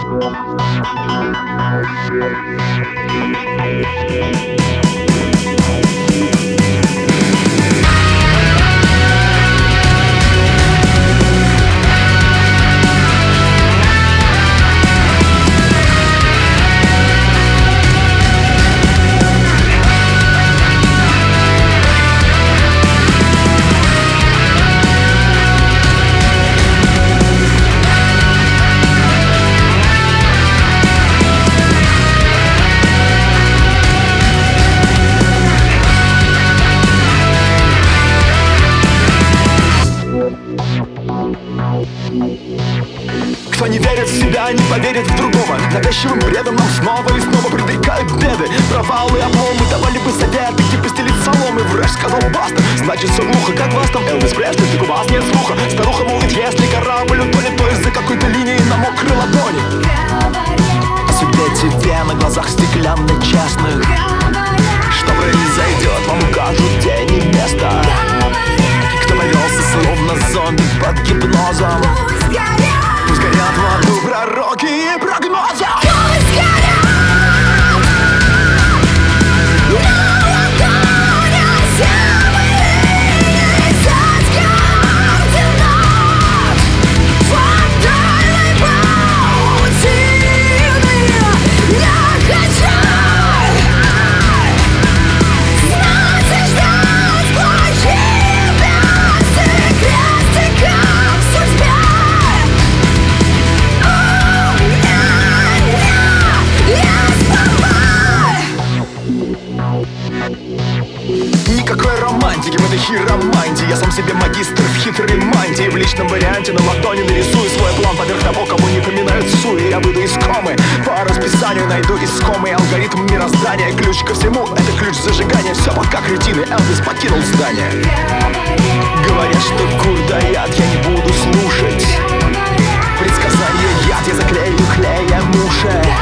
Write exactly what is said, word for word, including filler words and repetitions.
Кто не верит в себя, не поверит в другого. Навязчивым бредом нам снова и снова предрекают беды. Провалы, обломы, давали бы советы, где постелить соломы. Врач сказал баста, значит все глухо. Как вас там, Элвис Пресли, так у вас нет слуха. Старуха молвит, если корабль утонет, то из-за какой-то линии на мокрой ладони. О судьбе тебе на глазах стеклянных честных. Что произойдет, вам укажут день и место. Кто повелся словно зомби под гипнозом, пусть горят в аду пророки и прогнозы. Пусть горят! Никакой романтики в этой хиромантии. Я сам себе магистр в хитрой мантии. В личном варианте на ладони нарисую свой план поверх того, кого не поминают в суе. Я выйду из комы, по расписанию найду искомый алгоритм мироздания. Ключ ко всему — это ключ зажигания. Все пока кретины, Элвис покинул здание. Говорят, что кур да яд, я не буду слушать. Предсказания яд, я заклею клеем уши.